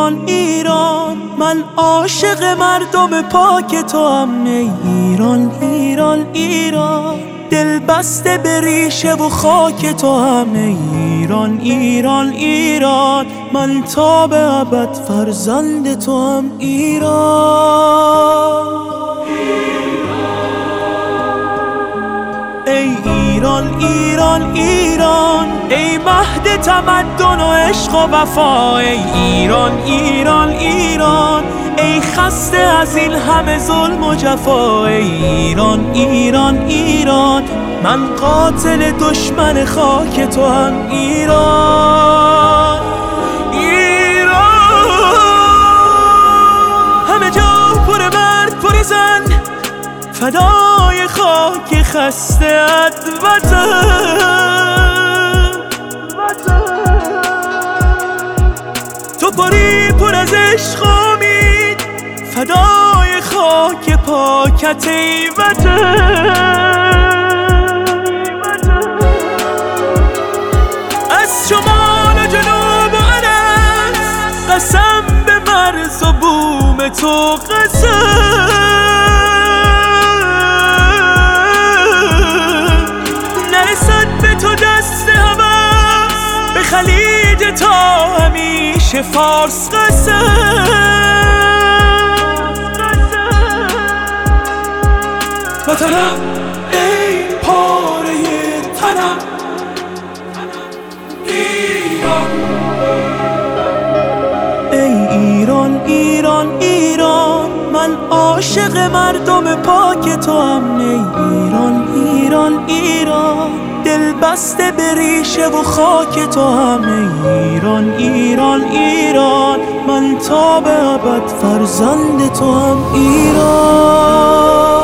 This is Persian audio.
ایران ایران، من عاشق مردم پاک تو هم. ای ایران ایران ایران، دل بسته به ریشه و خاک تو هم. ای ایران ایران ایران، من تا به ابد فرزند تو هم. ایران ای ایران ایران ایران، ای مهد تمدن و عشق و وفا. ای ایران ایران ایران، ای خسته از این همه ظلم و جفا. ای ایران ایران ایران، من قاتل دشمن خاک تو هم. ایران ایران، همه جا پر مرد پر زن، فدای خاک خسته ات وطن. تو پری پر از عشق و امید، فدای خاک پاکت ای وطن. از شمال و جنوب و عرض، قسم به مرز و بوم تو قسم. خلیج تا همیشه فارس قسم. وطنم ای پاره تنم، ایران. ای ایران ایران ایران، من عاشق مردم پاک تو هم. ای ایران ایران ایران، دل بسته به ریشه و خاک تو هم. ای ایران ایران ایران، من تا به ابد فرزند تو هم. ایران